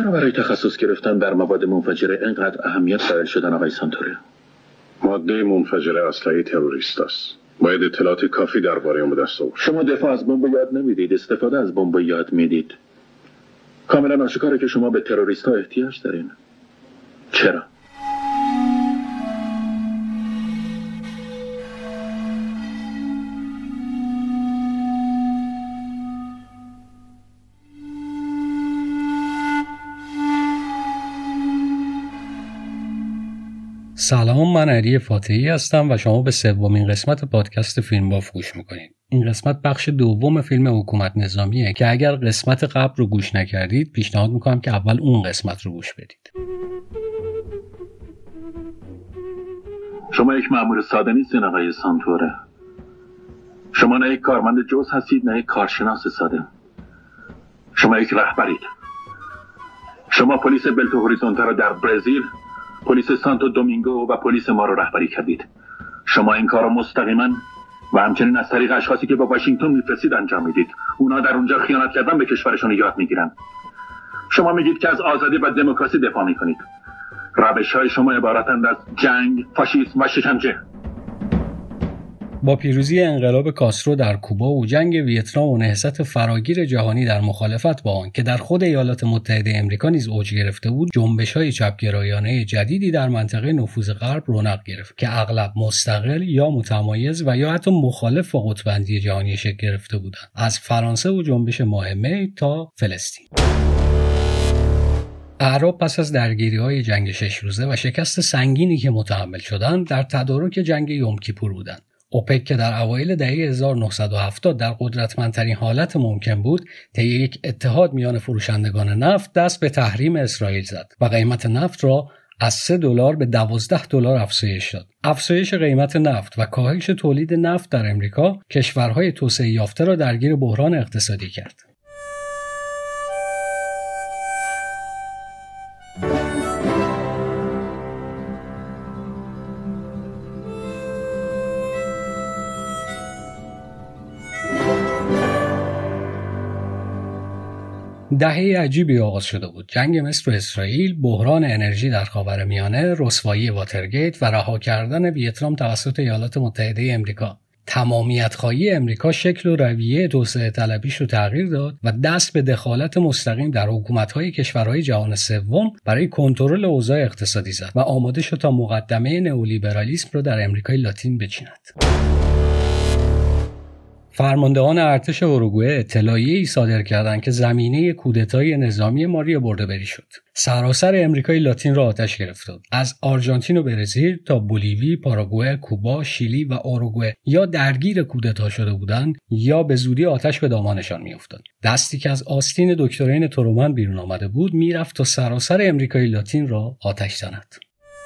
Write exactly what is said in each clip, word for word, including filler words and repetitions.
چرا برای تخصص گرفتن در مواد منفجره اینقدر اهمیت قائل شدن آقای سانتوره؟ ماده منفجره اسلحه تروریست است. باید اطلاعات کافی درباره اون به دست آورد. شما دفاع از بمب یاد نمیدید، استفاده از بمب یاد میدید. کاملا آشکاره که شما به تروریست ها احتیاج دارین. چرا؟ سلام، من علی فاتحی هستم و شما به سومین قسمت پادکست فیلم باف گوش میکنید. این قسمت بخش دوم فیلم حکومت نظامیه که اگر قسمت قبل رو گوش نکردید پیشنهاد میکنم که اول اون قسمت رو گوش بدید. شما یک مأمور ساده نیستین آقای سانتوره. شما نه یک کارمند جز هستید نه یک کارشناس ساده. شما یک رهبرید. شما پلیس بلتو هوریزونتا رو در برزیل، پلیس سانتو دومینگو و پلیس ما رو رهبری کردید. شما این کار رو مستقیما و همچنین از طریق اشخاصی که با واشنگتن میفرستید انجام میدید. اونا در اونجا خیانت کردن به کشورشون یاد میگیرن. شما میگید که از آزادی و دموکراسی دفاع میکنید. روش‌های شما عبارتند از جنگ، فاشیسم و شکنجه. با پیروزی انقلاب کاسترو در کوبا و جنگ ویتنام و نهضت فراگیر جهانی در مخالفت با آن که در خود ایالات متحده آمریکا نیز اوج گرفته بود، جنبش‌های چپگرایانه جدیدی در منطقه نفوذ غرب رونق گرفت که اغلب مستقل یا متمایز و یا حتی مخالف با قطب‌بندی جهانی شکل گرفته بودند، از فرانسه و جنبش ماه می تا فلسطین. اعراب پس از درگیری‌های جنگ شش روزه و شکست سنگینی که متحمل شدند، در تدارک جنگ یوم کیپور بودند. اوپک که در اوایل دهه هزار و نهصد و هفتاد در قدرتمندترین حالت ممکن بود، طی یک اتحاد میان فروشندگان نفت دست به تحریم اسرائیل زد و قیمت نفت را از سه دلار به دوازده دلار افزایش داد. افزایش قیمت نفت و کاهش تولید نفت در امریکا کشورهای توسعه یافته را درگیر بحران اقتصادی کرد. دهه عجیبی آغاز شده بود. جنگ مصر و اسرائیل، بحران انرژی در خاورمیانه، رسوایی واترگیت و رها کردن ویتنام توسط ایالات متحده آمریکا. تمامیت‌خواهی امریکا شکل و رویه توسعه طلبیش رو تغییر داد و دست به دخالت مستقیم در حکومت‌های کشورهای جهان سوم برای کنترل اوضاع اقتصادی زد و آماده شد تا مقدمه نئولیبرالیسم را در امریکای لاتین بچیند. فرماندهان ارتش اوروگوئه اطلاعیه‌ای صادر کردند که زمینه کودتای نظامی ماریا برده‌بری شد. سراسر امریکای لاتین را آتش گرفت. از آرژانتین و برزیل تا بولیوی، پاراگوئه، کوبا، شیلی و اوروگوئه یا درگیر کودتا شده بودند یا به زودی آتش به دامانشان می‌افتاد. دستی که از آستین دکترین ترومن بیرون آمده بود میرفت تا سراسر امریکای لاتین را آتش زند.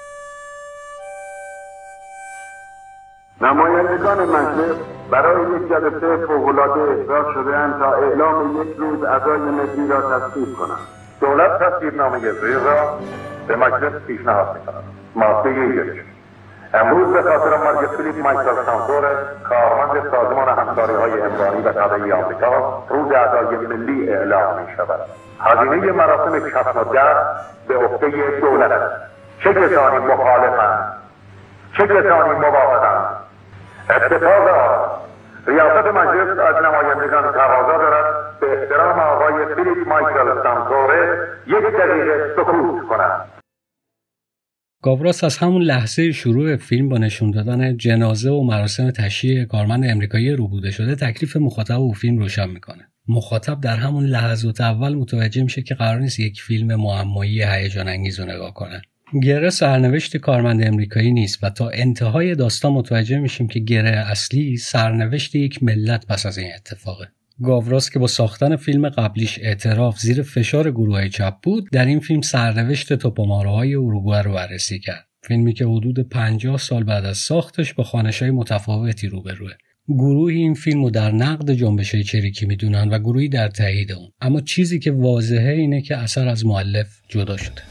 نمایندگان مجلس برای یک جلسه فوق‌العاده احضار شده‌اند تا اعلام یک روز عزای ملی را تصویب کنند. دولت تصویبنامه زیر را به مجلس پیشنهاد می‌کند. ماده یک: امروز به خاطر مرگ فیلیپ مایکل سانتوره، کارمند سازمان همکاری‌های انسانی و طبیعی آمریکا، روز عزای ملی اعلام می‌شود. هزینه مراسم کفن و دفن به عهده دولت است. چه کسانی مخالفند؟ چه کسانی موافقند؟ اتفاق آن ریاست مجلس از نمایندگان تقاضا دارد به احترام آقای فیلیپ مایکل سانتوره یک دقیقه سکوت کنند. گاوراس از همون لحظه شروع فیلم با نشون دادن جنازه و مراسم تشییع کارمند امریکایی روبوده شده تکلیف مخاطب و فیلم روشن میکنه. مخاطب در همون لحظات اول متوجه میشه که قرار نیست یک فیلم معمایی هیجان انگیز رو نگاه کنه. گره سرنوشت کارمند امریکایی نیست و تا انتهای داستان متوجه میشیم که گره اصلی سرنوشت یک ملت پس از این اتفاقه. گاوراس که با ساختن فیلم قبلیش اعتراف زیر فشار گروه‌های چپ بود، در این فیلم سرنوشت توپوماروهای اوروگوئه رو بررسی کرد. فیلمی که حدود پنجاه سال بعد از ساختش با خوانش‌های متفاوتی روبروه. گروهی این فیلمو در نقد جنبش‌های چریکی میدونن و گروهی در تایید اون. اما چیزی که واضحه اینه که اثر از مؤلف جدا شده.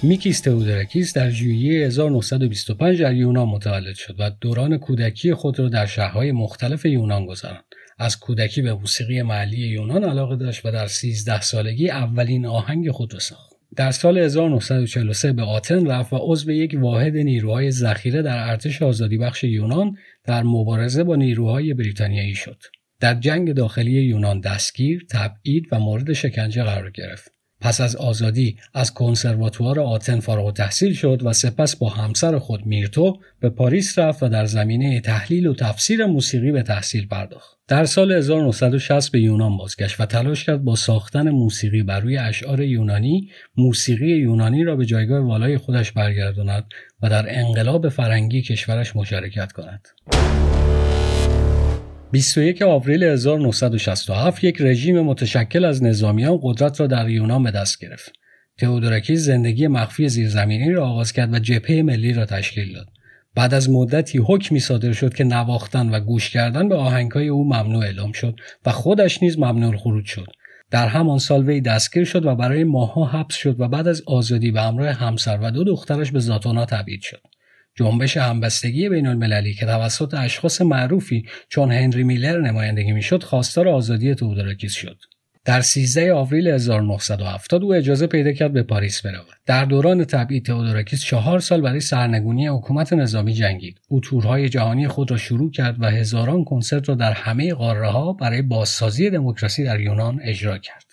میکیس تئودوراکیس در ژوئیه هزار و نهصد و بیست و پنج در یونان متولد شد و دوران کودکی خود را در شهرهای مختلف یونان گذراند. از کودکی به موسیقی محلی یونان علاقه داشت و در سیزده سالگی اولین آهنگ خود را ساخت. در سال هزار و نهصد و چهل و سه به آتن رفت و عضو یک واحد نیروهای ذخیره در ارتش آزادیبخش یونان در مبارزه با نیروهای بریتانیایی شد. در جنگ داخلی یونان دستگیر، تبعید و مورد شکنجه قرار گرفت. پس از آزادی از کنسرواتوار آتن فارغ التحصیل شد و سپس با همسر خود میرتو به پاریس رفت و در زمینه تحلیل و تفسیر موسیقی به تحصیل پرداخت. در سال هزار و نهصد و شصت به یونان بازگشت و تلاش کرد با ساختن موسیقی بر روی اشعار یونانی، موسیقی یونانی را به جایگاه والای خودش برگرداند و در انقلاب فرهنگی کشورش مشارکت کند. بیست و یکم آوریل هزار و نهصد و شصت و هفت یک رژیم متشکل از نظامیان قدرت را در یونان به دست گرفت. تئودوراکیس زندگی مخفی زیرزمینی را آغاز کرد و جبهه ملی را تشکیل داد. بعد از مدتی حکمی صادر شد که نواختن و گوش کردن به آهنگ‌های او ممنوع اعلام شد و خودش نیز ممنوع الخروج شد. در همان سال وی دستگیر شد و برای ماه‌ها حبس شد و بعد از آزادی به همراه همسر و دو دخترش به زاتونا تبعید شد. جنبش همبستگی بین المللی که توسط اشخاص معروفی چون هنری میلر نمایندگی میشد خواستار آزادی تئودوراکیس شد. در سیزدهم آوریل هزار و نهصد و هفتاد او اجازه پیدا کرد به پاریس برود. در دوران تبعید تئودوراکیس چهار سال برای سرنگونی حکومت نظامی جنگید. او تورهای جهانی خود را شروع کرد و هزاران کنسرت را در همه قاره‌ها برای بازسازی دموکراسی در یونان اجرا کرد.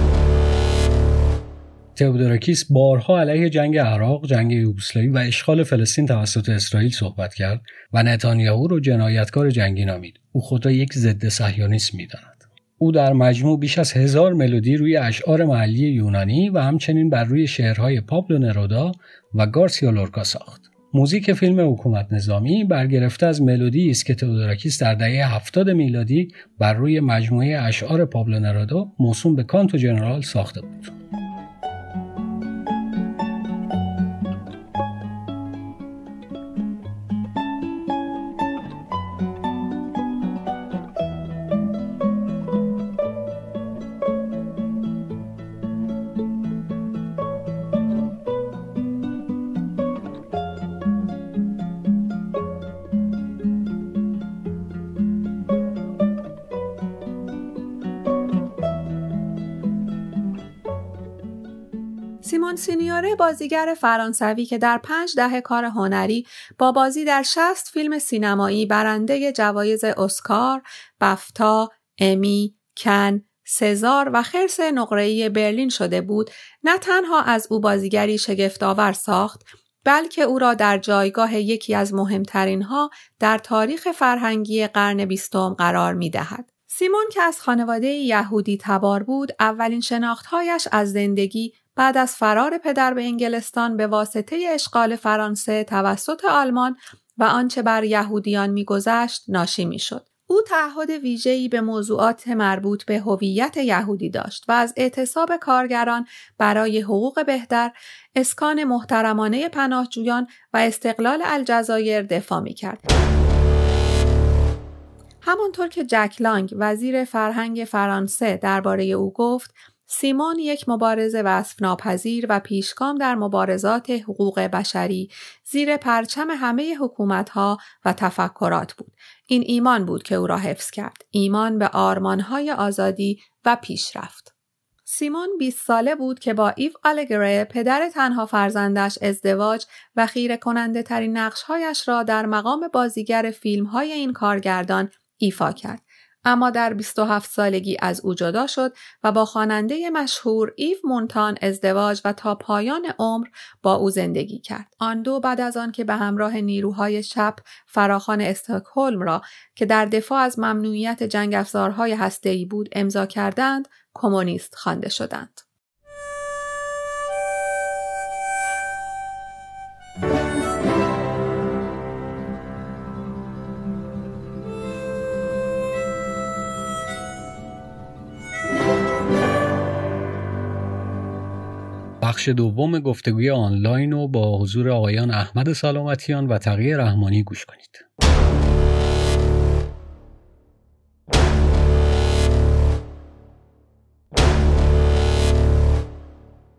تئودوراکیس بارها علیه جنگ عراق، جنگ یوگسلاوی و اشغال فلسطین توسط اسرائیل صحبت کرد و نتانیاهو را جنایتکار جنگی نامید. او خود را یک ضد صهیونیست می‌داند. او در مجموع بیش از هزار ملودی روی اشعار محلی یونانی و همچنین بر روی شعرهای پابلو نرودا و گارسیا لورکا ساخت. موزیک فیلم حکومت نظامی برگرفته از ملودی است که تئودوراکیس در دهه هفتاد میلادی بر روی مجموعه اشعار پابلو نرودا موسوم به کانتو جنرال ساخته بود. سیمون سینیوره بازیگر فرانسوی که در پنج دهه کار هنری با بازی در شصت فیلم سینمایی برنده جوایز اسکار، بفتا، امی، کن، سزار و خرس نقره‌ای برلین شده بود، نه تنها از او بازیگری شگفت‌آور ساخت، بلکه او را در جایگاه یکی از مهمترین‌ها در تاریخ فرهنگی قرن بیستم قرار می‌دهد. سیمون که از خانواده یهودی تبار بود، اولین شناختهایش از زندگی بعد از فرار پدر به انگلستان به واسطه اشغال فرانسه توسط آلمان و آنچه بر یهودیان می‌گذشت ناشی می‌شد. او تعهد ویژه‌ای به موضوعات مربوط به هویت یهودی داشت و از اعتصاب کارگران برای حقوق بهتر، اسکان محترمانه پناهجویان و استقلال الجزایر دفاع می‌کرد. همانطور که جک لانگ وزیر فرهنگ فرانسه درباره او گفت، سیمون یک مبارز وصف ناپذیر و پیشگام در مبارزات حقوق بشری زیر پرچم همه حکومت‌ها و تفکرات بود. این ایمان بود که او را حفظ کرد، ایمان به آرمان‌های آزادی و پیشرفت. سیمون بیست ساله بود که با ایو آلگره پدر تنها فرزندش ازدواج و خیره کننده ترین نقش‌هایش را در مقام بازیگر فیلم‌های این کارگردان ایفا کرد. اما در بیست و هفت سالگی از او جدا شد و با خواننده مشهور ایو مونتان ازدواج و تا پایان عمر با او زندگی کرد. آن دو بعد از آن که به همراه نیروهای چپ فراخوان استکهلم را که در دفاع از ممنوعیت جنگ افزارهای هسته‌ای بود امضا کردند، کمونیست خوانده شدند. بخش دوم گفتگوی آنلاین رو با حضور آقایان احمد سلامتیان و تقی رحمانی گوش کنید.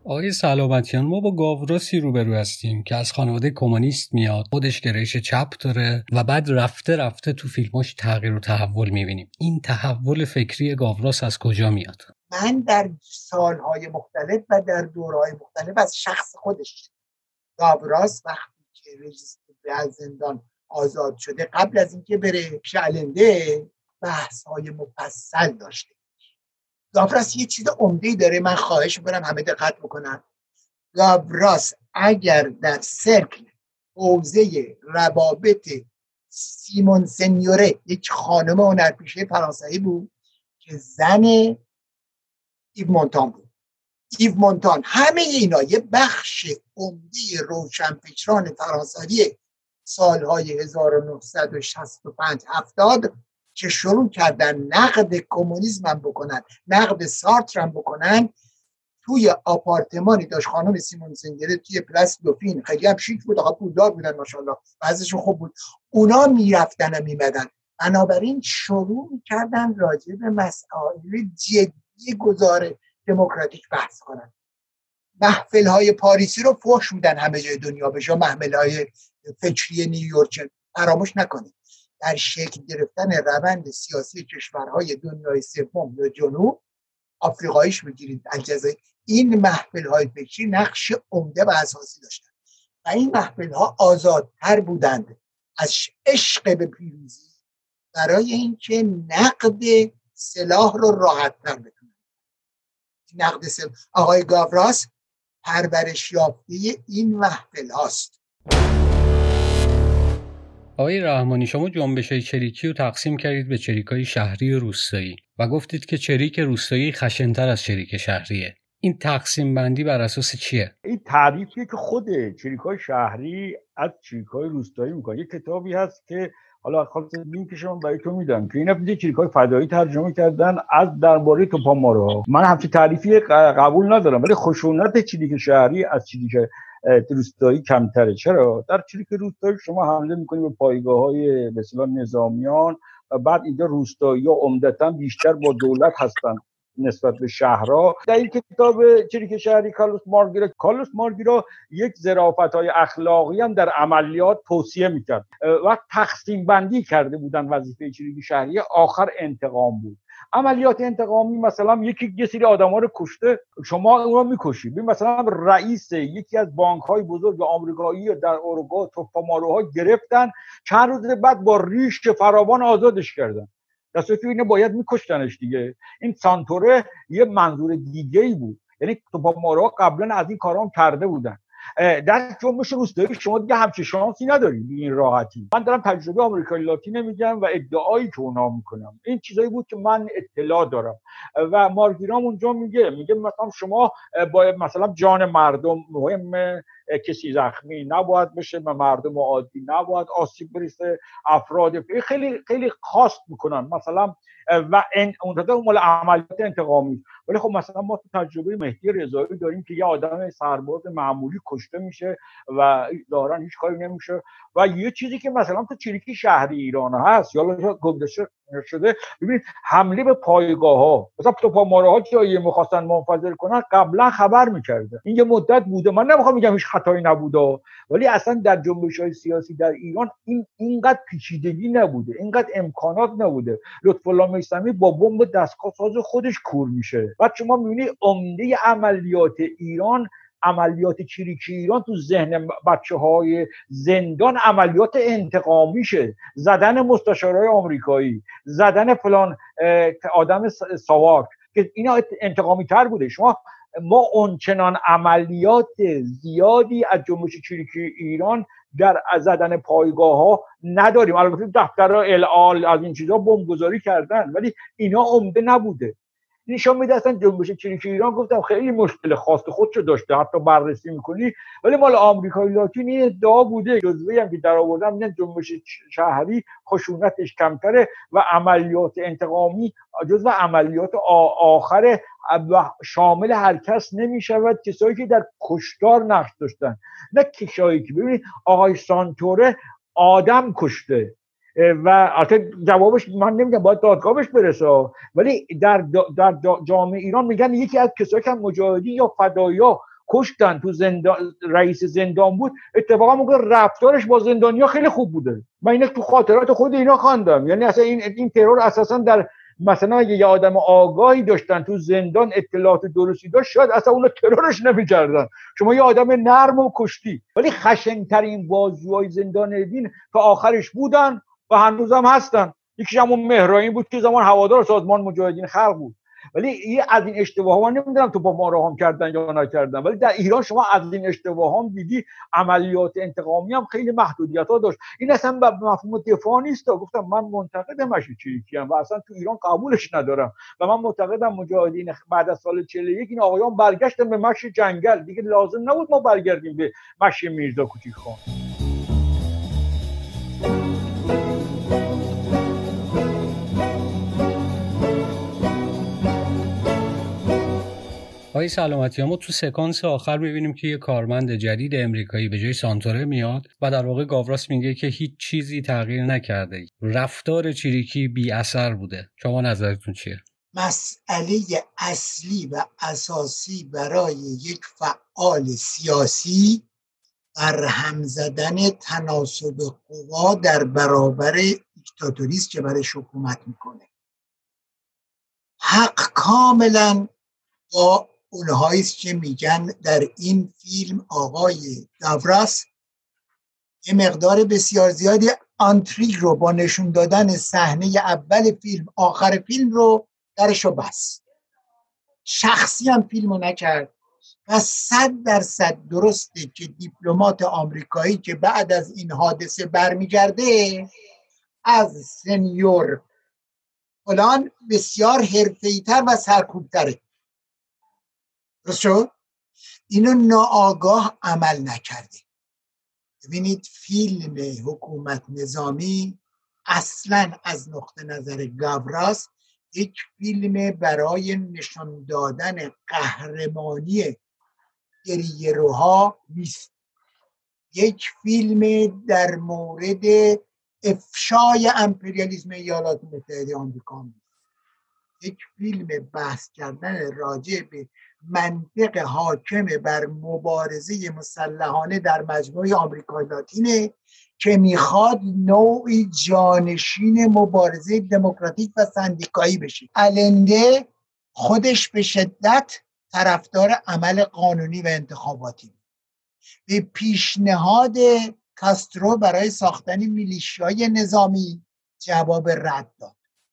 آقای سلامتیان، ما با گاوراسی روبرو هستیم که از خانواده کمونیست میاد، خودش گرایش چپ داره و بعد رفته رفته تو فیلماش تغییر و تحول میبینیم. این تحول فکری گاوراس از کجا میاد؟ من در سالهای مختلف و در دورهای مختلف از شخص خودش، گاوراس وقتی که رژیس از زندان آزاد شده، قبل از اینکه بره شعلنده بحث‌های مفصل داشته. گاوراس یه چیز عمده‌ای داره، من خواهش می‌کنم همه دقت بکنن. گاوراس اگر در سرکل حوزه روابط سیمون سنیوره، یک خانم هنرپیشه فرانسوی بود که زن ایو مونتان بود. ایو مونتان، همه اینا یه بخش عمده روشنفکران فرانسوی سالهای هزار و نهصد و شصت و پنج هفتاد که شروع کردن نقد کمونیسم هم بکنن، نقد سارتر هم بکنن، توی آپارتمانی داشت خانم سیمون سنیوره توی پلاس دوفین، خیلی هم شیک بود، آقا پولدار بودن ماشاءالله، وضعشون خوب بود. اونا میرفتن و میمدن، بنابراین شروع میکردن راجع به مسائل جدی گذار دموکراتیک بحث کنن. محفل های پاریسی رو فحش بودن همه جای دنیا، بشه محفل های فکری نیویورک. فراموش نکنید در شکل گرفتن روند سیاسی کشورهای دنیای سوم یا جنوب، آفریقاییش بگیرید، الجزایر، این محفل های فکری نقش عمده و اساسی داشتن و این محفل ها آزادتر بودند از عشق به پیروزی برای اینکه نقد سلاح رو راحت‌تر بکنن. نقد سلاح آقای گاوراس پرورش یافته این محفل هاست. آقای رحمانی، شما جنبش‌های چریکی رو تقسیم کردید به چریک‌های شهری و روستایی و گفتید که چریک روستایی خشن‌تر از چریک شهریه. این تقسیم بندی بر اساس چیه؟ این تعریفیه که خود چریک‌های شهری از چریک‌های روستایی میکنه. یه کتابی هست که حالا خاص لینکش من برای تو میدم که اینا دیگه چریک‌های فدایی ترجمه کردن از درباره توپامارو. من همچین تعریفی قبول ندارم، ولی خشونت چریک شهری از چریک روستایی کمتره. چرا؟ در چریک روستایی شما حمله میکنید به پایگاه‌های به اصطلاح نظامیان و بعد اینجا روستایی‌ها عمدتاً بیشتر با دولت هستن نسبت به شهرها. در این کتاب چریک شهری کارلوس مارگیرا کارلوس مارگیرا یک ظرافت‌های اخلاقی هم در عملیات توصیه میکرد و تقسیم بندی کرده بودن وظیفه چریک شهری. آخر انتقام بود. عملیات انتقامی مثلا یکی یه سری آدما رو کشته، شما اونا میکشید. ببین مثلا رئیس یکی از بانک‌های بزرگ آمریکایی در اوروگوئه توپاماروها گرفتن، چند روز بعد با ریش فراوان آزادش کردن. دسته که اینو باید میکشتنش دیگه. این سانتوره یه منظور دیگه‌ای بود، یعنی توپاماروها قبلا از این کارا هم کرده بودن. در جنبش روستایی شما دیگه همچین شانسی ندارید این راحتی. من دارم تجربه آمریکای لاتین میگم و ادعایی که اونا میکنم این چیزایی بود که من اطلاع دارم. و مارگیرام اونجا میگه میگه مثلا شما با مثلا جان مردم مهم، کسی زخمی نباید بشه، به مردم عادی نباید آسیب برسه، افراد خیلی خیلی خاص میکنن مثلا و این اونجا مال عملیات انتقامی. ولی خب مثلا ما تو تجربه مهدی رضایی داریم که یه آدم سرباز معمولی کشته میشه و ظاهرا هیچ کاری نمیشه. و یه چیزی که مثلا تو چریکی شهری ایران هست یا گذشته شده، ببینید حمله به پایگاه‌ها، مثلا توپاماروها جایی می‌خواستن منفجر کنن قبلا خبر می‌کرده. این یه مدت بوده، من نمیخوام بگم هیچ خطایی نبوده، ولی اصلا در جنبش‌های سیاسی در ایران این اینقدر پیچیدگی نبوده، اینقدر امکانات نبوده. لطف‌الله میثمی با بمب دستگاه ساز خودش کور میشه. بعد شما می‌بینید عمده عملیات ایران، عملیات چریکی ایران تو ذهن بچه‌های زندان عملیات انتقامیشه، زدن مستشارای آمریکایی، زدن فلان آدم ساواک که اینا انتقامی تر بوده. شما ما اونچنان عملیات زیادی از جنبش چریکی ایران در زدن پایگاه ها نداریم. البته دفترها العال از این چیزا بمبگذاری کردن، ولی اینا عمده نبوده. نشون میده اصلا جنبش چریکی ایران گفتم خیلی مشکل خاص خودشو داشته، حتی بررسی میکنی، ولی مال آمریکای لاتین این ادعا بوده. جزوه‌ای هم که در آوردم میگن جنبش شهری خشونتش کمتره و عملیات انتقامی جزو عملیات آخر و شامل هر کس نمیشود کسایی که در کشتار نقش داشتن، نه کسایی که ببینید آقای سانتوره آدم کشته و البته جوابش من نمیگم باید دادگاهش برسه، ولی در در جامعه ایران میگن یکی از کسایی که مجاهدین یا فدایا کشتن تو زندان، رئیس زندان بود، اتفاقا موقع رفتارش با زندانیا خیلی خوب بوده. من اینو تو خاطرات خود اینا خواندم. یعنی اصلا این این ترور اساسا در مثلا اگه یه آدم آگاهی داشتن تو زندان اطلاعات درستی داشت، شاید اصلا اونو ترورش نمی‌کردن. شما یه آدم نرم و کشتی، ولی خشن‌ترین بازجوهای زندان دین تا آخرش بودن و هنوزم هستن. یکیش همون مهرانی بود که زمان هوادار سازمان مجاهدین خلق بود. ولی این از این اشتباه ها نمیدونم تو با ما رو هم کردن یا نکردن، ولی در ایران شما از این اشتباه هم دیدی عملیات انتقامی هم خیلی محدودیت ها داشت. این اصلا به مفهوم دفاع نیست. گفتم من منتقد مشی چریکی ام و اصلا تو ایران قبولش ندارم و من معتقدم مجاهدین بعد از سال چهل و یک این آقایان برگشتن به مشی جنگل، دیگه لازم نبود ما برگردیم به مشی میرزا کوچیک خان. آقای سلامتی، ما تو سکانس آخر میبینیم که یه کارمند جدید امریکایی به جای سانتوره میاد و در واقع گاوراس میگه که هیچ چیزی تغییر نکرده، رفتار چریکی بی اثر بوده. شما نظرتون چیه؟ مسئله اصلی و اساسی برای یک فعال سیاسی برهم زدن تناسب قوا در برابر دیکتاتوریست که برای حکومت میکنه. حق کاملا با اونهاییست که میگن در این فیلم آقای گاوراس یه مقدار بسیار زیادی آنتریگ رو با نشون دادن صحنه اول فیلم آخر فیلم رو درشو بس، شخصی هم فیلمو نکرد و صد درصد درسته که دیپلمات آمریکایی که بعد از این حادثه برمیگرده از سنیور فلان بسیار حرفه‌ای‌تر و سرکوب‌تره. درست شد؟ اینو ناآگاه عمل نکرده. ببینید فیلم حکومت نظامی اصلا از نقطه نظر گاوراس یک فیلم برای نشان دادن قهرمانی گریه‌روها نیست. یک فیلم در مورد افشای امپریالیسم ایالات متحده آمریکا نیست. یک فیلم بحث کردن راجع به منطق حاکم بر مبارزه مسلحانه در مجموعه آمریکای لاتینه که میخواد نوعی جانشین مبارزه دموکراتیک و سندیکایی بشه. آلنده خودش به شدت طرفدار عمل قانونی و انتخاباتی. به پیشنهاد کاسترو برای ساختن میلیشیای نظامی جواب رد داد.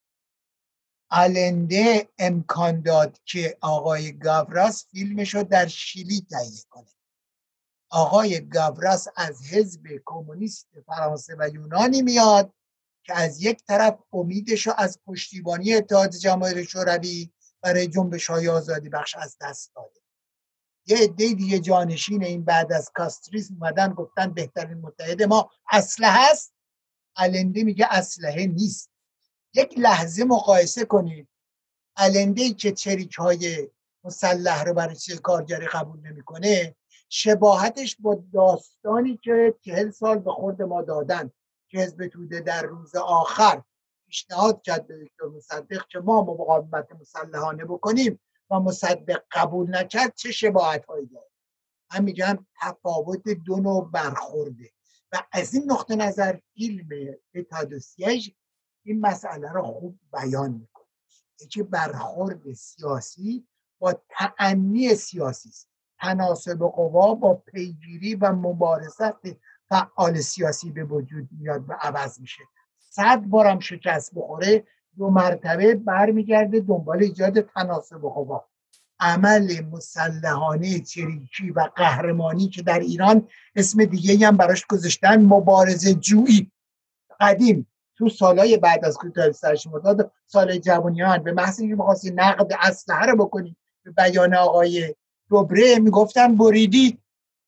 آلنده امکان داد که آقای گاوراس فیلمشو در شیلی تهیه کنه. آقای گاوراس از حزب کمونیست فرانسه و یونانی میاد که از یک طرف امیدشو از پشتیبانی اتحاد جماهیر شوروی برای جنبش‌های آزادی بخش از دست داده. یه عده دیگه جانشین این بعد از کاستریسم اومدن گفتن بهترین متحد ما اسلحه است. آلنده میگه اسلحه نیست. یک لحظه مقایسه کنید آلنده‌ای که چریک‌های مسلح رو برای چه کارگری قبول نمی‌کنه شباهتش با داستانی که چهل سال به خورد ما دادن که حزب توده در روز آخر پیشنهاد کرد به دکتر مصدق که ما مقاومت مسلحانه بکنیم و مصدق قبول نکرد، چه شباهت‌هایی داره. من میگم تفاوت دو نوع برخورده و از این نقطه نظر فیلم اتحاد و سیاج این مسئله رو خوب بیان میکنه. یکی برخورد سیاسی با تأنی سیاسی است. تناسب قوا با پیگیری و مبارزت فعال سیاسی به وجود میاد و عوض میشه. صد بارم شکست بخوره دو مرتبه برمیگرده دنبال ایجاد تناسب قوا. عمل مسلحانه چریکی و قهرمانی که در ایران اسم دیگه هم براش گذاشتن مبارزه جویی، قدیم تو سالهای بعد از کوتاه سرش مداد سال جوانیان به محض اینکه می‌خواستی نقد اسلحه رو بکنی به بیان آقای دوبره میگفتن بریدی.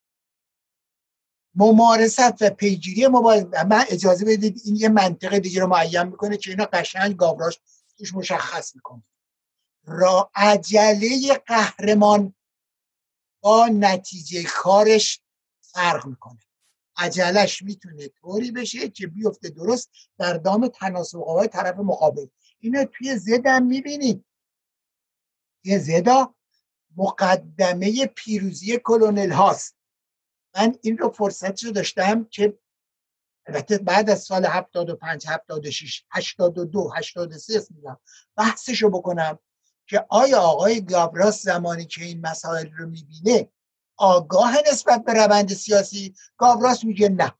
ممارست و پیگیری مبارزه. من اجازه بدید این یه منطقه دیگه رو معین میکنه که اینا قشنگ گاوراش توش مشخص میکنه. را عجله قهرمان با نتیجه کارش فرق میکنه. عجلش میتونه طوری بشه که بیفته درست در دام تناسب قوای طرف مقابل. اینو توی زدم میبینید. توی زدا مقدمه پیروزی کلونل هاست. من این رو فرصت رو داشتم که البته بعد از سال هفتاد و پنج، هفتاد و شش، هشتاد و دو، هشتاد و سه میگم بحثش رو بکنم که آیا آقای گابراس زمانی که این مسائل رو میبینه آگاه نسبت به روند سیاسی؟ گابراس میگه نه،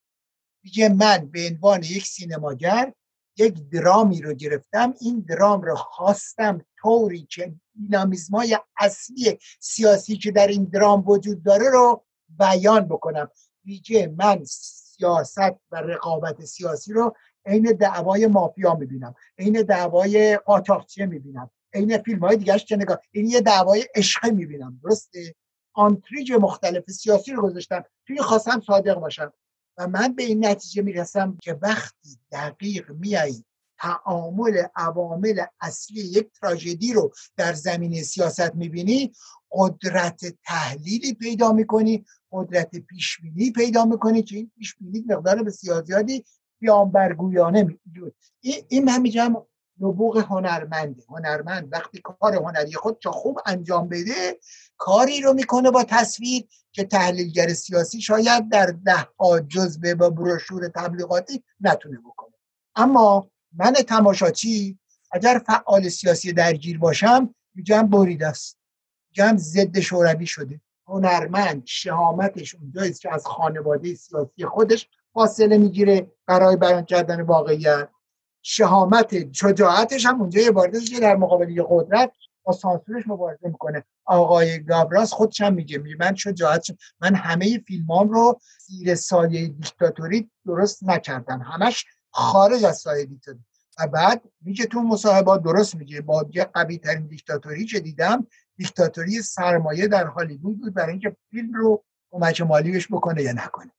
میگه من به عنوان یک سینماگر یک درامی رو گرفتم، این درام رو خواستم طوری که دینامیزم‌های اصلی سیاسی که در این درام وجود داره رو بیان بکنم. میگه من سیاست و رقابت سیاسی رو عین دعوای مافیا میبینم، عین دعوای قاچاقچی میبینم، عین فیلم‌های دیگه‌اش که نگاه، این یه دعوای عشقی میبینم. درسته؟ آنتریج مختلف سیاسی رو گذاشتم توی، خواستم صادق باشم و من به این نتیجه میرسم که وقتی دقیق میایی تعامل عوامل اصلی یک تراژدی رو در زمینه سیاست میبینی، قدرت تحلیلی پیدا میکنی، قدرت پیشبینی پیدا میکنی که این پیشبینی مقدار بسیار زیادی پیامبرگویانه میگه. این این همینجا نبوغ هنرمنده. هنرمند وقتی کار هنری خود چه خوب انجام بده، کاری رو میکنه با تصویر که تحلیلگر سیاسی شاید در ده ها جزوه با بروشور تبلیغاتی نتونه بکنه. اما من تماشاچی اگر فعال سیاسی درگیر باشم میگم بریده است، میگم ضد شوروی شده. هنرمند شهامتش اونجاییست که از خانواده سیاسی خودش فاصله میگیره برای بیان کردن واقعیت. شهامت شجاعتش هم اونجای عبارته که در مقابل قدرت با سانسورش مبارزه میکنه. آقای گابراس خودش هم میگه میگه من شجاعت شم. من همه فیلمام رو زیر سایه دیکتاتوری درست نکردم، همش خارج از سایه دیکتاتوری. و بعد میگه تو مصاحبات درست میگه با قوی ترین دیکتاتوری که دیدم دیکتاتوری سرمایه در هالیوود بود برای اینکه فیلم رو کمک مالیش بکنه یا نکنه.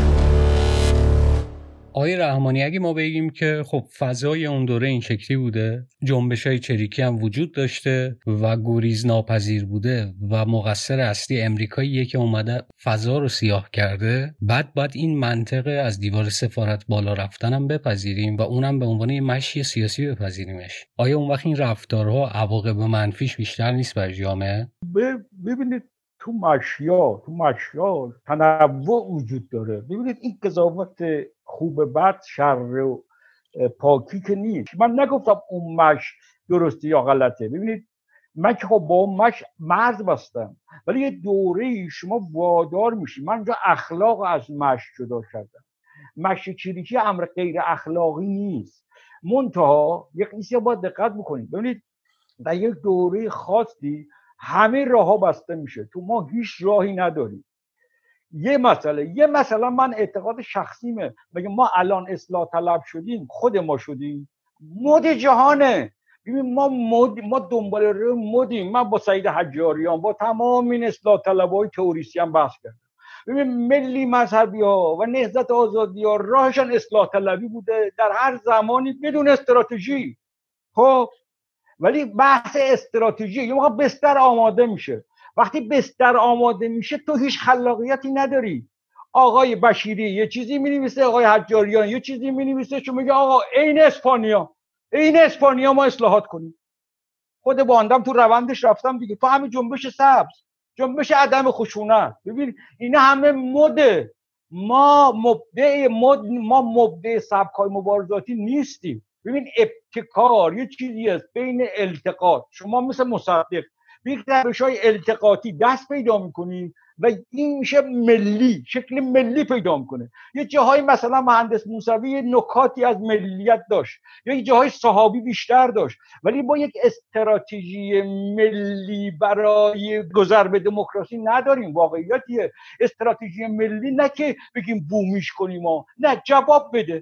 آقای رحمانی اگه ما بگیم که خب فضای اون دوره این شکلی بوده، جنبش‌های چریکی هم وجود داشته و گریز ناپذیر بوده و مقصر اصلی امریکاییه که اومده فضا رو سیاه کرده، بعد بعد این منطقه از دیوار سفارت بالا رفتن هم بپذیریم و اونم به عنوان مشی سیاسی بپذیریمش. آیا اون وقت این رفتارها عواقب منفیش بیشتر نیست بر جامعه؟ ببینید تو مشیا تو مشیا تنوع وجود داره. ببینید این قضاوت خوب بد شر و پاکی که نیست. من نگفتم اون مش درسته یا غلطه. ببینید من که خب با اون مش مرز بستم، ولی یه دوره شما وادار میشی. من اینجا اخلاق از مش جدا کردم. مش چریکی امر غیر اخلاقی نیست، منتها یک چیزی باید دقت بکنید. ببینید در یک دوره خاصی همه راه ها بسته میشه، تو ما هیچ راهی نداریم. یه مسئله یه مثلا من اعتقاد شخصیمه، بگم ما الان اصلاح طلب شدیم، خود ما شدیم، مد جهانه. ببین ما مد ما دنبال رو مدیم. من با سعید حجاریان با تمام این اصلاح طلبای تئوریسین بحث کردم. ببین ملی مذهبی ها و نهضت آزادی ها راهشان اصلاح طلبی بوده در هر زمانی بدون استراتژی. خب ولی بحث استراتژی یه موقع بستر آماده میشه. وقتی بستر آماده میشه تو هیچ خلاقیتی نداری. آقای بشیری یه چیزی مینویسه، آقای حجاریان یه چیزی مینویسه، شما میگه آقا عین اسپانیا عین اسپانیا ما اصلاحات کنیم. خود باندم تو روندش رفتم دیگه، تو همین جنبش سبز، جنبش عدم خشونت. ببین اینا همه مده. ما مبدع مد ما مبدع سبکای مبارزاتی نیستیم. ببین ابتکار یه چیزی است بین التقاط. شما مثل مصدق یک روش‌های التقاطی دست پیدا می‌کنی و این میشه ملی، شکل ملی پیدا می‌کنه. یه جاهای مثلا مهندس موسوی نکاتی از ملیت داشت، یا یه جاهای صحابی بیشتر داشت، ولی با یک استراتژی ملی برای گذر به دموکراسی نداریم. واقعیتیه استراتژی ملی نه که بگیم بومیش کنیم ما، نه جواب بده.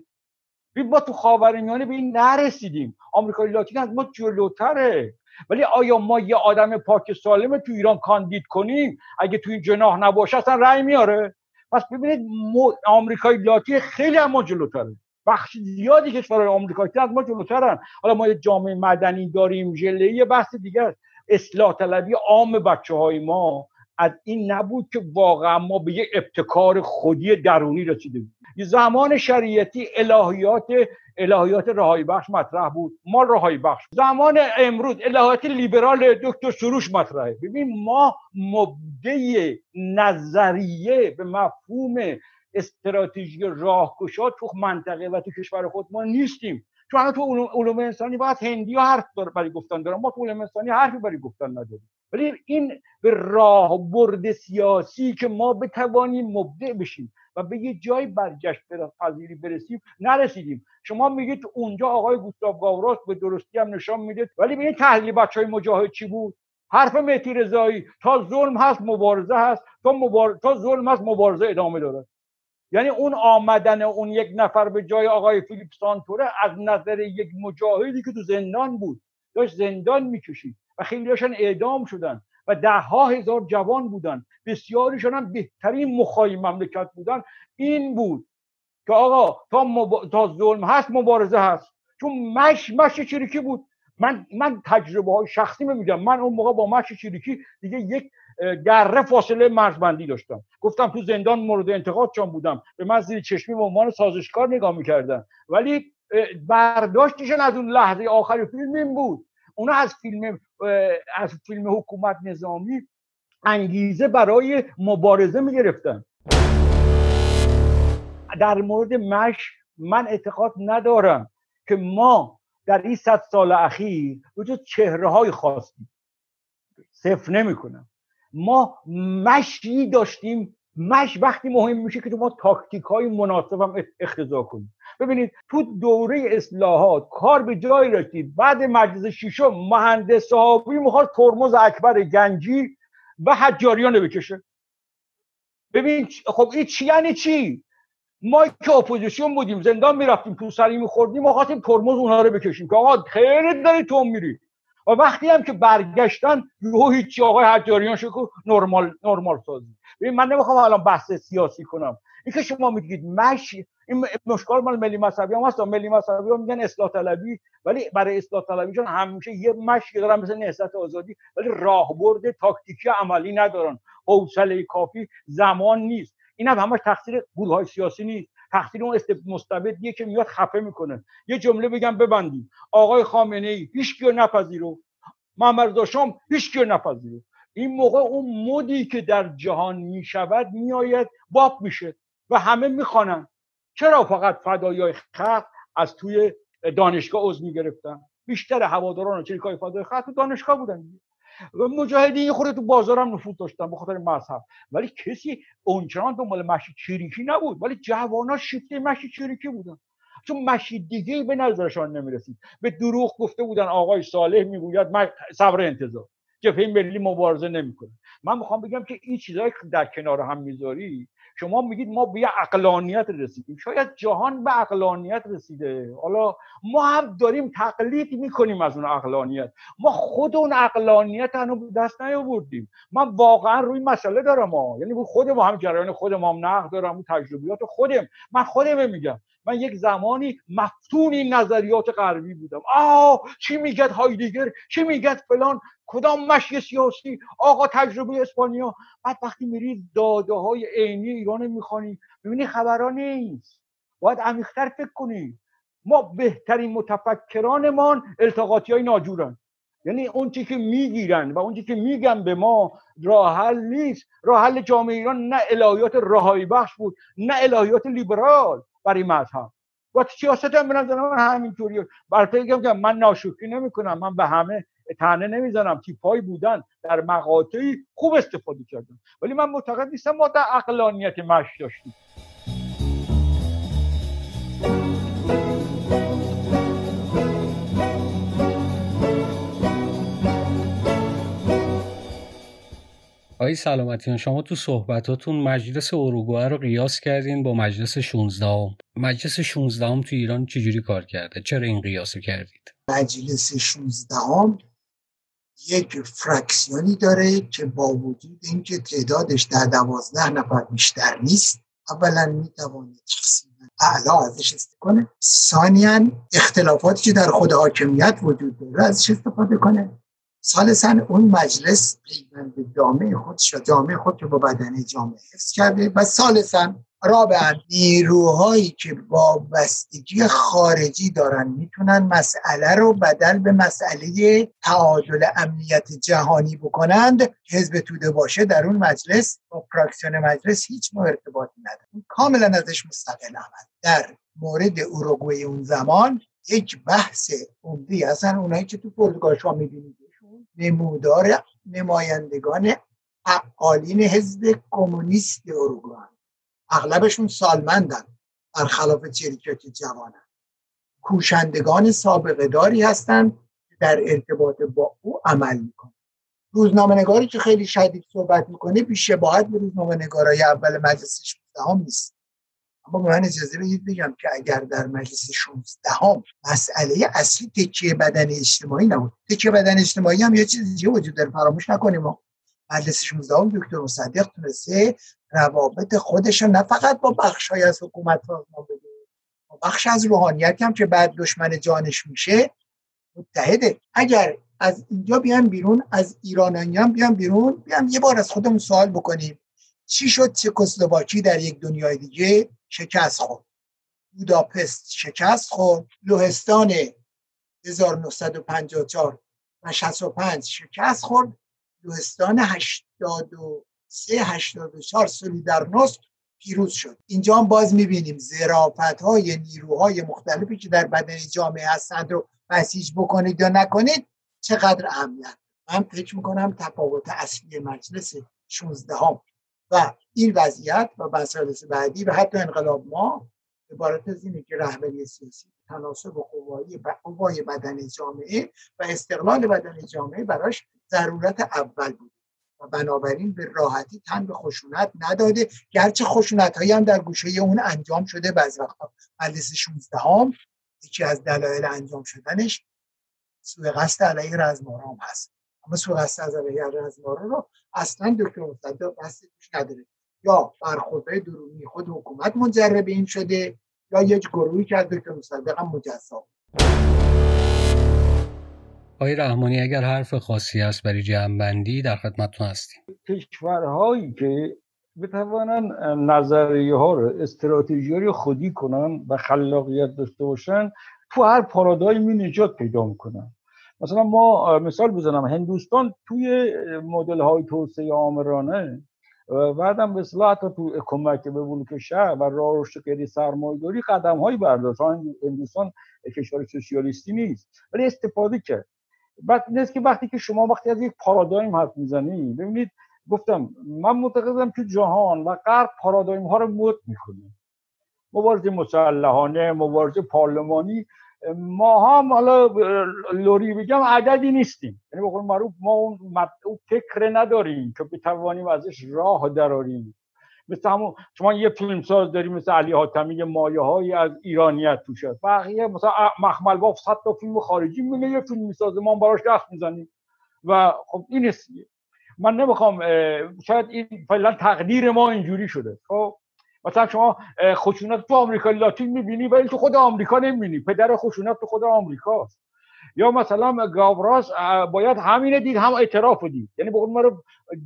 ما تو خاورمیانه به این نرسیدیم. آمریکای لاتین از ما جلوتره. ولی آیا ما یه آدم پاک سالم تو ایران کاندید کنیم اگه توی جناح نباشه اصلا رأی میاره؟ پس ببینید آمریکای لاتین خیلی از ما جلوتره. بخش زیادی کشورهای آمریکایی از ما جلوترن. حالا ما یه جامعه مدنی داریم، ژله‌ای بحث دیگه است. اصلاح طلبی عام بچه‌های ما از این نبود که واقعا ما به یک ابتکار خودی درونی رسیده بودیم. زمان شریعتی الهیات الهیات رهایی بخش مطرح بود، ما رهایی بخش. زمان امروز الهیات لیبرال دکتر سروش مطرحه. ببین ما مبدأ نظریه به مفهوم استراتژی راهگشا تو منطقه و تو کشور خود ما نیستیم. چون تو علوم, علوم انسانی باید هندی ها حرف داره برای گفتن دارن، ما تو علوم انسانی حرفی برای گفتن نداریم. ولی این به راهبرد سیاسی که ما بتوانیم مبدع بشیم و به یه جای برگشت پذیری برسیم نرسیدیم. شما میگید اونجا آقای گوستاو گاوراس به درستی هم نشان میده، ولی به این تحلیل بچهای مجاهد چی بود؟ حرف مهدی رضایی تا ظلم هست مبارزه هست، تا مبار... تا ظلم هست مبارزه ادامه داره. یعنی اون آمدن اون یک نفر به جای آقای فیلیپ سانتوره از نظر یک مجاهدی که تو زندان بود، داشت زندان میکشید و خیلیشون اعدام شدن و ده ها هزار جوان بودن، بسیاریشون هم بهترین مخای مملکت بودن، این بود که آقا تا, مب... تا ظلم هست مبارزه هست. چون مش مش چریکی بود. من من تجربه های شخصی میگم، من اون موقع با مش چریکی دیگه یک دره فاصله مرزبندی داشتم. گفتم تو زندان مورد انتقاد چون بودم، به من زیر چشمی به عنوان سازشکار نگاه میکردن، ولی برداشتشون از اون لحظه آخری فیلم این بود. اونا از فیلم از فیلم حکومت نظامی انگیزه برای مبارزه میگرفتن. در مورد مش من اعتقاد ندارم که ما در این صد سال اخیر وجود چهره های خاصی صفر نمی کنم. ما مشی داشتیم. مش وقتی مهم میشه که تو ما تاکتیک های مناسب هم اختزا کنیم. ببینید تو دوره اصلاحات کار به جای رسید، بعد مجلس ششم مهندس صحابی میخواد ترمز اکبر گنجی و حجاریان بکشه. ببین خب این چی یعنی چی؟ ما که اپوزیسیون بودیم زندان میرفتیم تو سری میخوردیم، ما خواستیم ترمز اونها رو بکشیم که آقا خیلی داری تو میری، و وقتی هم که برگشتن یهو هیچی آقای حجاریان شو نرمال نرمال سازی. ببین من نمیخوام الان بحث سیاسی کنم. این که شما میگید مش این مشکل مال ملی مذهبی هم هست. ملی مذهبی ها میگن اصلاح طلبی، ولی برای اصلاح طلبیشون همیشه یه مشی دارن مثل نهضت آزادی، ولی راهبرد تاکتیکی عملی ندارن، حوصله کافی، زمان نیست. این هم همش تقصیر گروه‌های سیاسی نیست، تقصیر اون مستبدیه که میاد خفه میکنه. یه جمله بگم ببندیم، آقای خامنه‌ای هیچ کیو نپذیرو، محمد رضا شام هیچ کیو نپذیرو. این موقع اون مودی که در جهان میشود میآید باب میشه و همه میخوانن. چرا فقط فدایای خلق از توی دانشگاه عضو میگرفتن؟ بیشتر هواداران چریکای فدای خلق تو دانشگاه بودن و مجاهدین خود تو بازار هم نفوذ داشتن به خاطر مذهب، ولی کسی اونچنان دنبال مشی چریکی نبود، ولی جوانا شیفته مشی چریکی بودن، چون مشی دیگه‌ای به نظرشان نمیرسید. به دروغ گفته بودن آقای صالح میگوید من صبر انتظار، جبهه ملی مبارزه نمیکنه. من میخوام بگم که این چیزایی که در کنار هم میذاری، شما میگید ما به عقلانیت رسیدیم، شاید جهان به عقلانیت رسیده، حالا ما هم داریم تقلید میکنیم از اون عقلانیت. ما خود اون عقلانیت هنوز دست نیاوردیم. من واقعا روی مسئله دارم ها، یعنی خود ما هم جریان خود ما هم نقد دارم، اون تجربیات خودم، من خودم میگم من یک زمانی مفتون این نظریات غربی بودم. آه چی میگد هایدگر، چی میگد فلان، کدام مشی سیاسی، آقا تجربه اسپانیا. بعد وقتی میری داده های عینی ایران میخوانی میبینی خبرها نیست، باید عمیق‌تر فکر کنی. ما بهترین متفکرانمان التقاطی های ناجورن، یعنی اون چی که میگیرن و اون چی که میگن به ما راه حل نیست. راه حل جامعه ایران نه الهیات رهایی بخش بود، نه الهیات لیبرال برای مذهب و سیاست هم به نظر من همینطوریه. برای که من ناشکری نمی کنم، من به همه طعنه نمیزنم، تیپایی بودن در مقاطعی خوب استفاده کردن، ولی من معتقد نیستم ما در عقلانیت مش داشتیم. آقای سلامتیان، شما تو صحبتاتون مجلس اروگوئه رو قیاس کردین با مجلس شانزدهم. مجلس شانزدهم تو ایران چجوری کار کرده؟ چرا این قیاسو کردید؟ مجلس شانزدهم یک فرکسیونی داره که با وجود اینکه تعدادش در دوازده نفر بیشتر نیست، اولا میتوانه تقسیم اعلا ازش استفاده کنه، ثانیاً اختلافاتی که در خود حاکمیت وجود داره ازش استفاده کنه، ثالثاً اون مجلس پیوند جامعه خودش و جامعه خود رو با بدنه جامعه حفظ کرده. و ثالثاً رابعاً نیروهایی که وابستگی خارجی دارن میتونن مسئله رو بدل به مسئله تعادل امنیت جهانی بکنند. حزب توده باشه در اون مجلس با فراکسیون مجلس هیچ نوع ارتباطی نداره، کاملا ازش مستقل عمل. در مورد اوروگوئه اون زمان یک بحث عمده هستن اونایی که تو پرتغالشا میبینیدشون نمودار نمایندگان فعالین حزب کمونیست اوروگوئه، اغلبشون سالمندن برخلاف چریکیات جوانن، کوشندگان سابقه داری هستن که در ارتباط با او عمل میکنن. روزنامه نگاری که خیلی شدید صحبت میکنه بی شباهت به روزنامه نگارای اول مجلس شانزدهم نیست. اما من اجازه بدید بگم که اگر در مجلس شانزدهم مسئله اصلی تکیه بدن اجتماعی نبود، تکیه بدن اجتماعی هم یه چیز دیگه وجود داره، فراموش نکنیم. ما مجلس شانزدهم دکتر مصدق تونسته روابط خودش رو نه فقط با بخشای از حکومت سازمان بده، با بخش از روحانیت هم که بعد دشمن جانش میشه متحده. اگر از اینجا بیان بیرون، از ایرانیان هم بیان بیرون، بیان یه بار از خودمون سوال بکنیم چی شد چکسلواکی در یک دنیای دیگه شکست خورد؟ بوداپست شکست خورد، لهستان هزار و نهصد و پنجاه و چهار و شصت و پنج شکست خورد، لهستان هشتاد و سه هشتاد و چهار سولیدارنوست پیروز شد. اینجا هم باز میبینیم ظرافت‌های نیروهای مختلفی که در بدن جامعه هستند رو بسیج بکنید یا نکنید چقدر اهمیت. من فکر میکنم تفاوت اصلی مجلس شانزدهم و این وضعیت و مسائل بعدی و حتی انقلاب ما عبارت از اینه که رهبری سیاسی تناسب قوایی قوای بدن جامعه و استقلال بدن جامعه براش ضرورت اول بود و بنابراین به راحتی تن به خشونت نداده، گرچه خشونت هایی هم در گوشه اون انجام شده. بعضی وقتا مجلس شانزدهم یکی از دلایل انجام شدنش سوء قصد علیه رزماران هست، اما سوء قصد علیه رزماران رو اصلا دکتر مصدق دستی توش نداره. یا برخوردهای درونی خود حکومت منجر به این شده یا یک گروهی که از دکتر مصدق هم مجزا. آقای رحمانی اگر حرف خاصی هست برای جمع‌بندی در خدمتتون هستیم. کشورهایی که بتوانن نظریه ها رو استراتژی رو خودی کنن و خلاقیت داشته باشن تو هر پارادایمی نجات پیدا میکنن. مثلا ما مثال بزنم، هندوستان توی مدل های توسعه آمرانه و بعدم به اصطلاح حتی تو کمک به بلوک شهر و راه رشد غیر سرمایه‌داری قدم هایی برداشت. هندوستان کشور سوسیالیستی نیست ولی استفاده کرد. بعد نیست که وقتی که شما وقتی از یک پارادایم حرف میزنی، ببینید گفتم من معتقدم که جهان و غرب پارادایم ها رو مد میکنه، مبارزه مسلحانه، مبارزه پارلمانی. ما هم حالا لوری بگم عددی نیستیم، یعنی به قول معروف ما اون فکر نداریم که بتوانیم ازش راه دراریم. مثل همون شما یه فیلمساز داری مثل علی حاتمی، مایه‌هایی از ایرانیت توش هست، بقیه مثلا مخمل باف صد تا فیلم خارجی می‌بینه، یه فیلم می‌سازه ما براش دست می‌زنیم و خب این است. من نمیخوام، شاید این فعلا تقدیر ما اینجوری شده. خب مثلا شما خشونت تو آمریکا لاتین می‌بینی ولی تو خود آمریکا نمی‌بینی، پدر خشونت تو خود آمریکاست. یا مثلا گاوراس باید همینه دید، هم اعتراف دید، یعنی به قول معروف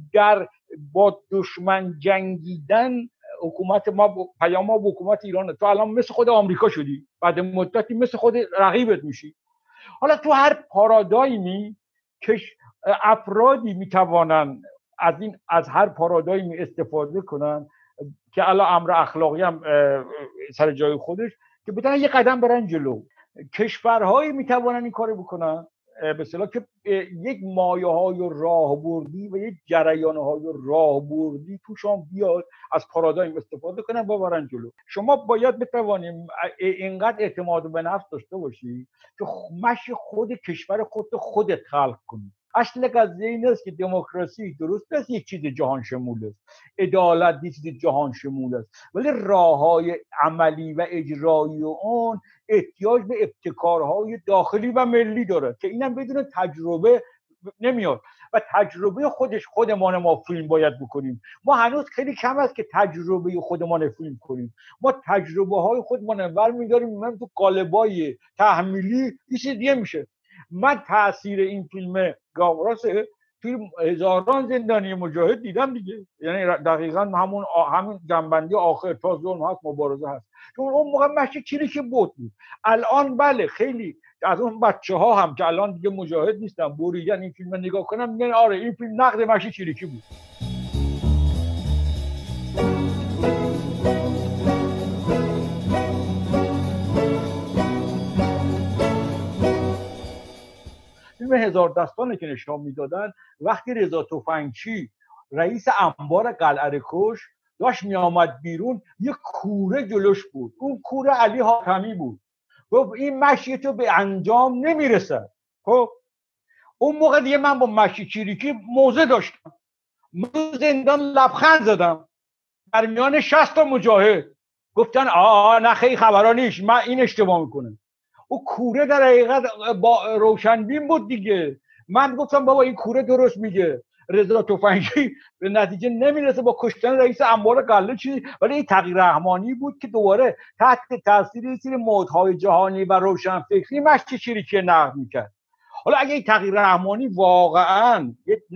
در با دشمن جنگیدن حکومت ما پیام ما به حکومت ایران، تو الان مثل خود آمریکا شدی، بعد مدتی مثل خود رقیبت میشی. حالا تو هر پارادایمی که افرادی میتوانن از این از هر پارادایمی استفاده کنن که الان امر اخلاقی هم سر جای خودش که بتونن یه قدم برن جلو. کشورهایی میتوانن این کارو بکنن به اصطلاح که یک مایه‌های راهبردی و یک جریان‌های راهبردی توشون بیاد، از پارادایم استفاده کنن و برن جلو. شما باید بتوانیم اینقدر اعتماد به نفس داشته باشی که مشی خود کشور خودت خودت خلق کنی. اصل قضیه این است که دموکراسی درست است یک چیز جهان شمول است، عدالت یک چیز جهان شمول است، ولی راه‌های عملی و اجرایی اون احتیاج به ابتکارهای داخلی و ملی داره که اینم بدون تجربه نمیاد و تجربه خودش خودمان ما فیلم باید بکنیم. ما هنوز خیلی کم است که تجربه خودمان فیلم کنیم. ما تجربه های خودمان ور می‌داریم، من تو قالبای تحمیلی یه چیز دیگه میشه. من تاثیر این فیلم گاوراس فیلم هزاران زندانی مجاهد دیدم دیگه، یعنی دقیقاً همون همون جنبندی آخر تا ظلم هست مبارزه هست. چون اون موقع مشی چیزی که بود بود. الان بله خیلی از اون بچه ها هم که الان دیگه مجاهد نیستن بریدن این فیلم نگاه کنم میگن آره این فیلم نقد مشی چیریکی بود. فیلم هزار دستانه که نشان میدادن وقتی رضا تفنگچی رئیس انبار قلعه کش داشت می آمد بیرون یک کوره جلوش بود، اون کوره علی حاتمی بود، گفت این مشی تو به انجام نمیرسد. خب اون موقع دیگه من با مشی چیریکی موزه داشتم، من زندان لبخند زدم در میان شصت تا مجاهد، گفتن آه نه خیلی خبرها نیست، من این اشتباه میکنم. او کوره در حقیقت با روشنبین بود دیگه. من گفتم بابا این کوره درست میگه، رضا تفنگچی به نتیجه نمیرسه با کشتن رئیس انبار قلعه چی، ولی این تقی رحمانی بود که دوباره تحت تاثیر سری مودهای جهانی و روشنفکری مشی چیریکی نقد میکرد. حالا اگه این تقی رحمانی واقعا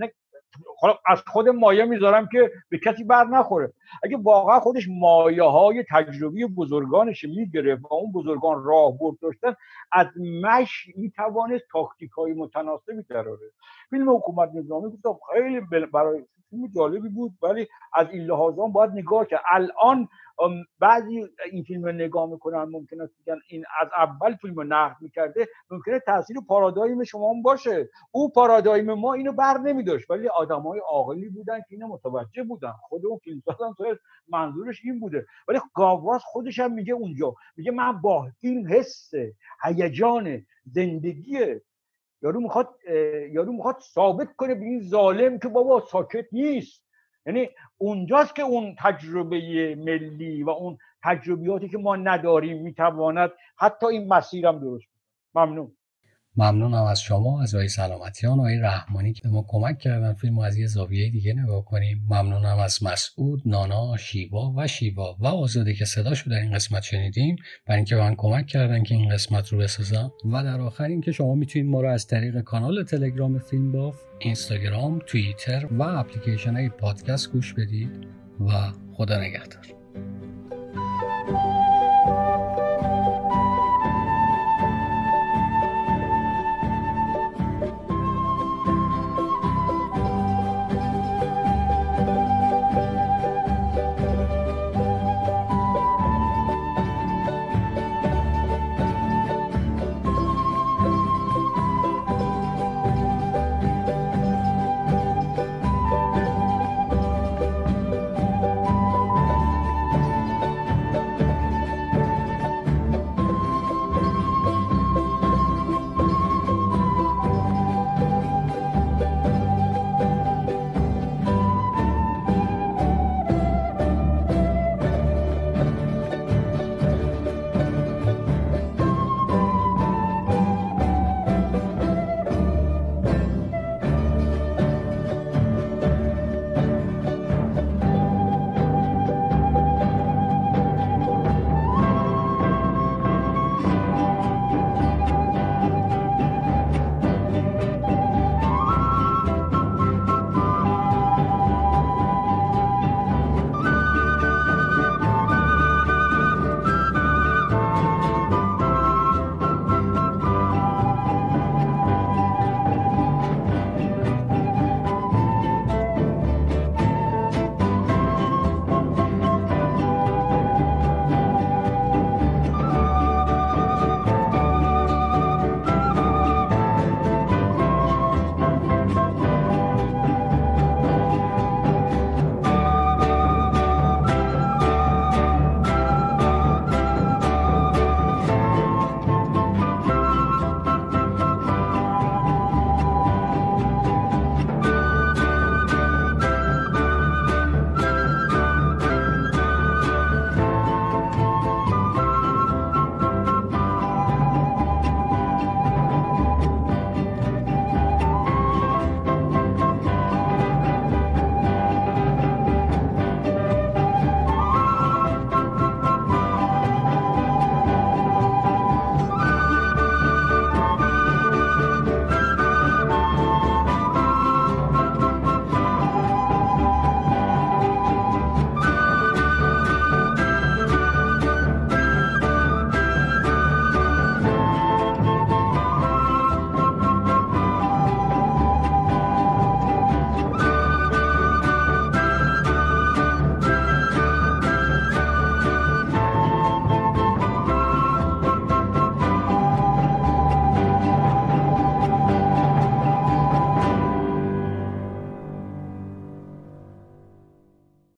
از خود مایه میذارم که به کسی بر نخوره، اگه واقعا خودش مایه های تجربی بزرگانش میگرفت و اون بزرگان راه برد داشتن، از مش میتوانست تاکتیک های متناسبی دراره. فیلم حکومت نظامی گفتم خیلی برای فیلم جالبی بود، ولی از این لحاظا باید نگاه کرد. الان بعضی این فیلم نگاه میکنن ممکنه بگن این از اول فیلم نقد میکرده، ممکنه تاثیر پارادایم شما هم باشه، او پارادایم ما اینو بر نمیداشت، ولی آدمای عاقلی بودن که اینو متوجه بودن. خود اون فیلمساز هم شاید منظورش این بوده، ولی گاوراس خودش هم میگه اونجا، میگه من با فیلم حس هیجان زندگی یارو میخواد یارو میخواد ثابت کنه به این ظالم که بابا ساکت نیست. یعنی اونجاست که اون تجربه ملی و اون تجربیاتی که ما نداریم میتواند حتی این مسیرم درست کنه. ممنون. ممنونم از شما، از آقای سلامتیان و آقای رحمانی که ما کمک کردن فیلم از یه زاویه دیگه نگاه کنیم. ممنونم از مسعود، نانا، شیوا و شیوا و آزاده که صداشو در این قسمت شنیدیم، برای اینکه من کمک کردن که این قسمت رو بسازم. و در آخر اینکه شما میتونید ما رو از طریق کانال تلگرام فیلم باف، اینستاگرام، توییتر و اپلیکیشن های پادکست گوش بدید و خدا نگهدار.